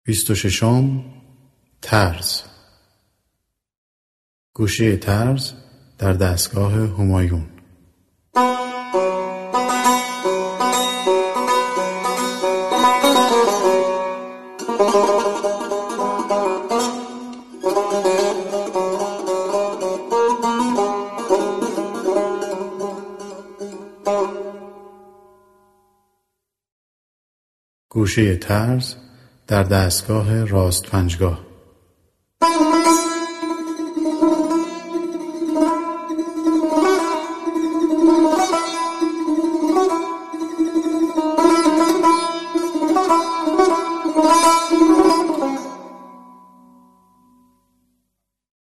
26. طرز. گوشه طرز در دستگاه همایون. گوشه طرز در دستگاه راست پنجگاه.